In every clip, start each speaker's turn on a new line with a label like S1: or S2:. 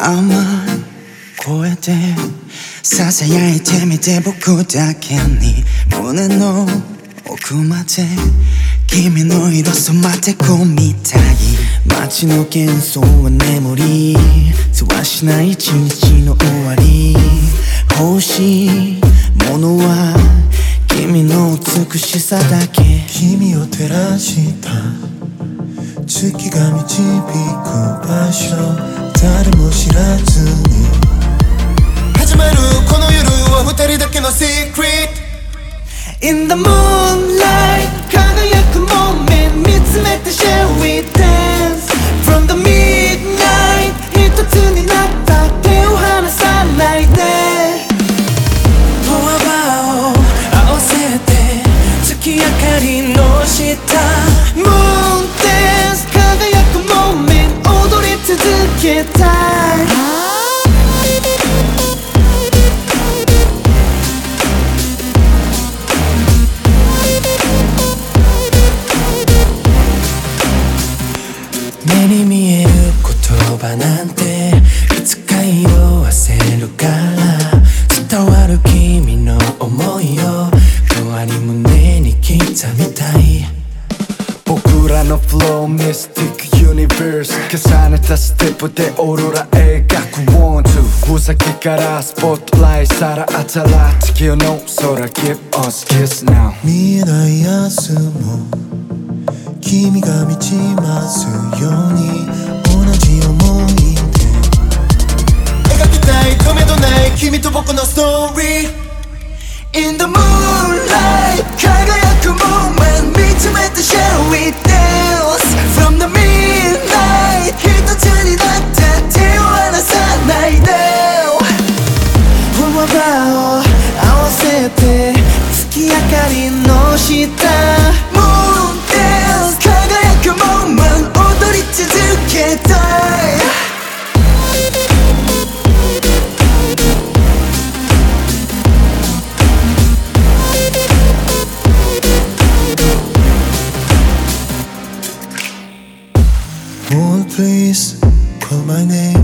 S1: 甘い声でささやいてみて僕だけに胸の奥まで君の色染まってこみたい街の喧騒は眠りせわしない一日の終わり欲しいものは君の美しさだけ
S2: 君を照らした月が導く場所誰も知らずに始まるこの夜は二人だけの Secret
S1: In the moonlight 輝く moment 見つめて Shall we dance From the midnight 一つになった手を離さないでフォアバーを合わせて月明かりの下 Moon dance 輝く moment 踊り続けたい目に見える言葉なんていつか色あせるから伝わる君の想いを永遠に胸に刻みたい
S3: 僕らのフローミスティックユニバース重ねたステップでオーロラ描く One two ふ先からスポットライトさら当たら地球の空 Give us kiss now
S2: 見えない明日も君が満ちますように同じ想いで描きたい止めどない君と僕のストーリー
S1: In the moonlight 輝く moment 見つめて Shall we dance From the midnight 一つになった手を離さないでフォアバーを合わせて月明かりの下 Moon dance 輝く moment 踊り続けたい
S2: Won't please call my name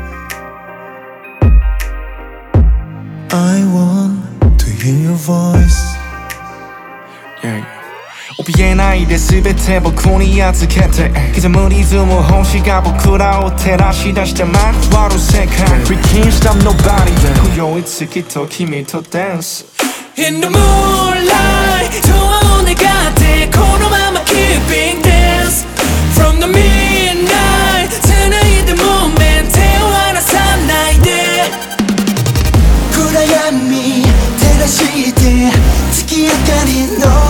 S2: I want to hear your voice
S3: yeah. 怯えないで全て僕に預けて刻むリズム星が僕らを照らし出してまくわる世界 We can't stop nobody 今宵月と君とダンス
S1: In the moonlight 永遠を願ってこのまま Keeping dance From the midnight 繋いで moment 手を離さないで暗闇照らして月明かりの